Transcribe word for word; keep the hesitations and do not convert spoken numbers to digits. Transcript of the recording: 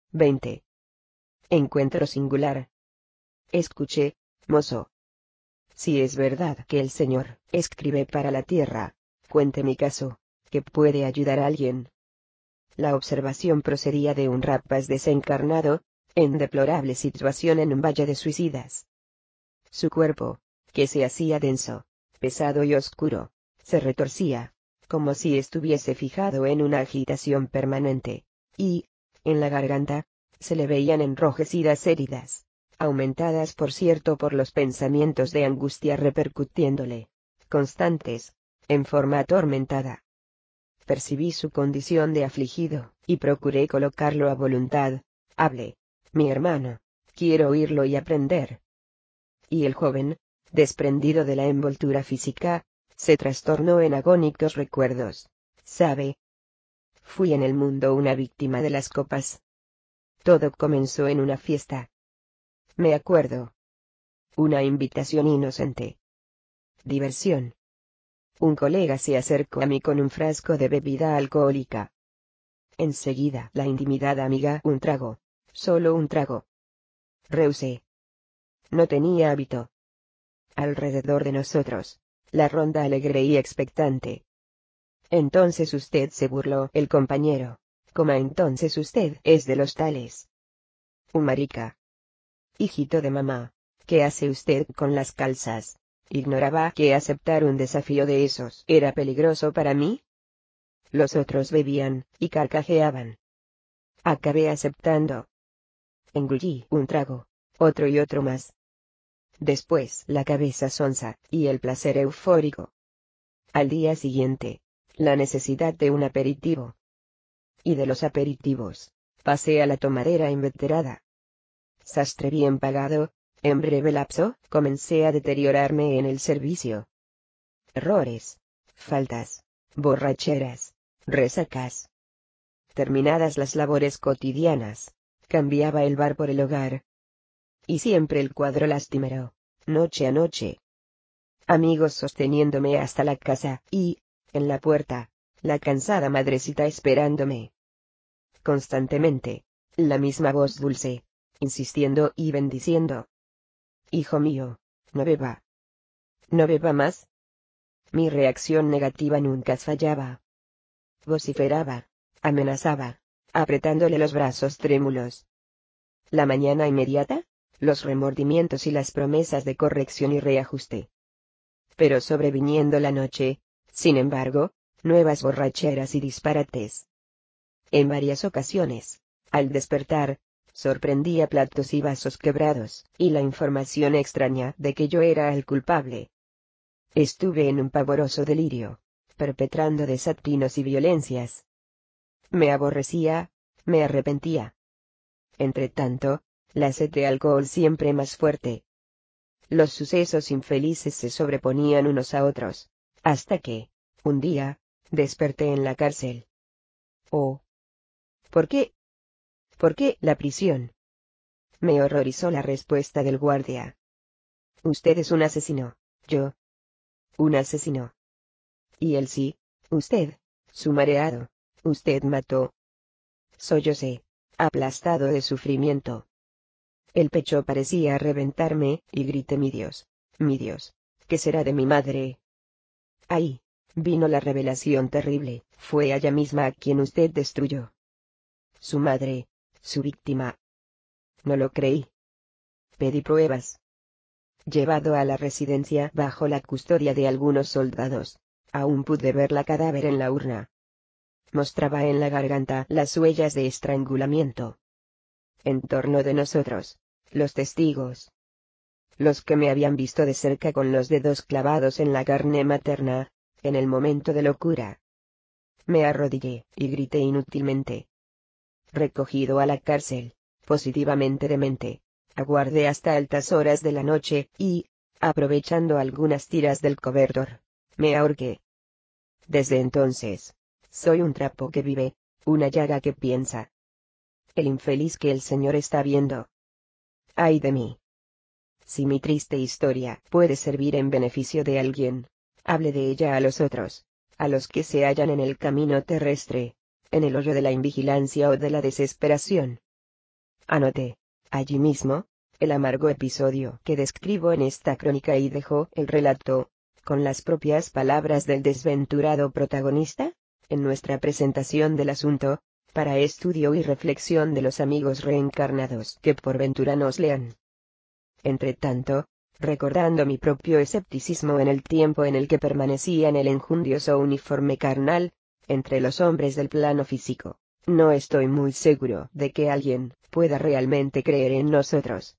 veinte. Encuentro singular. Escuche, mozo. Si es verdad que el señor escribe para la tierra, cuente mi caso, que puede ayudar a alguien. La observación procedía de un rapaz desencarnado, en deplorable situación en un valle de suicidas. Su cuerpo, que se hacía denso, pesado y oscuro, se retorcía, como si estuviese fijado en una agitación permanente, y, en la garganta, se le veían enrojecidas heridas, aumentadas por cierto por los pensamientos de angustia repercutiéndole, constantes, en forma atormentada. Percibí su condición de afligido, y procuré colocarlo a voluntad. Hable, mi hermano, quiero oírlo y aprender. Y el joven, desprendido de la envoltura física, se trastornó en agónicos recuerdos. ¿Sabe? Fui en el mundo una víctima de las copas. Todo comenzó en una fiesta. Me acuerdo. Una invitación inocente. Diversión. Un colega se acercó a mí con un frasco de bebida alcohólica. Enseguida la intimidad amiga, un trago. Solo un trago. Rehusé. No tenía hábito. Alrededor de nosotros, la ronda alegre y expectante. Entonces usted se burló, el compañero. Como entonces usted es de los tales. Un marica. Hijito de mamá, ¿qué hace usted con las calzas? ¿Ignoraba que aceptar un desafío de esos era peligroso para mí? Los otros bebían, y carcajeaban. Acabé aceptando. Engullí un trago, otro y otro más. Después la cabeza sonsa, y el placer eufórico. Al día siguiente, la necesidad de un aperitivo. Y de los aperitivos, pasé a la tomadera inveterada. Sastre bien pagado, en breve lapso, comencé a deteriorarme en el servicio. Errores, faltas, borracheras, resacas. Terminadas las labores cotidianas, cambiaba el bar por el hogar. Y siempre el cuadro lastimero, noche a noche. Amigos sosteniéndome hasta la casa, y, en la puerta, la cansada madrecita esperándome. Constantemente, la misma voz dulce, insistiendo y bendiciendo. Hijo mío, no beba. ¿No beba más? Mi reacción negativa nunca fallaba. Vociferaba, amenazaba, apretándole los brazos trémulos. La mañana inmediata, los remordimientos y las promesas de corrección y reajuste. Pero sobreviniendo la noche, sin embargo, nuevas borracheras y disparates. En varias ocasiones, al despertar, sorprendía platos y vasos quebrados, y la información extraña de que yo era el culpable. Estuve en un pavoroso delirio, perpetrando desatinos y violencias. Me aborrecía, me arrepentía. Entretanto, la sed de alcohol siempre más fuerte. Los sucesos infelices se sobreponían unos a otros, hasta que, un día, desperté en la cárcel. Oh. ¿Por qué? ¿Por qué la prisión? Me horrorizó la respuesta del guardia. Usted es un asesino. Yo. Un asesino. Y él sí, usted, su mareado, usted mató. Sollocé, aplastado de sufrimiento. El pecho parecía reventarme, y grité: mi Dios, mi Dios, ¿qué será de mi madre? Ahí, vino la revelación terrible, fue ella misma a quien usted destruyó. Su madre, su víctima. No lo creí. Pedí pruebas. Llevado a la residencia bajo la custodia de algunos soldados, aún pude ver la cadáver en la urna. Mostraba en la garganta las huellas de estrangulamiento. En torno de nosotros, los testigos. Los que me habían visto de cerca con los dedos clavados en la carne materna, en el momento de locura. Me arrodillé, y grité inútilmente. Recogido a la cárcel, positivamente demente, aguardé hasta altas horas de la noche, y, aprovechando algunas tiras del cobertor, me ahorqué. Desde entonces, soy un trapo que vive, una llaga que piensa. El infeliz que el Señor está viendo. ¡Ay de mí! Si mi triste historia puede servir en beneficio de alguien, hable de ella a los otros, a los que se hallan en el camino terrestre, en el hoyo de la invigilancia o de la desesperación. Anoté, allí mismo, el amargo episodio que describo en esta crónica y dejo el relato, con las propias palabras del desventurado protagonista, en nuestra presentación del asunto, para estudio y reflexión de los amigos reencarnados que por ventura nos lean. Entretanto, recordando mi propio escepticismo en el tiempo en el que permanecía en el enjundioso uniforme carnal, entre los hombres del plano físico, no estoy muy seguro de que alguien pueda realmente creer en nosotros.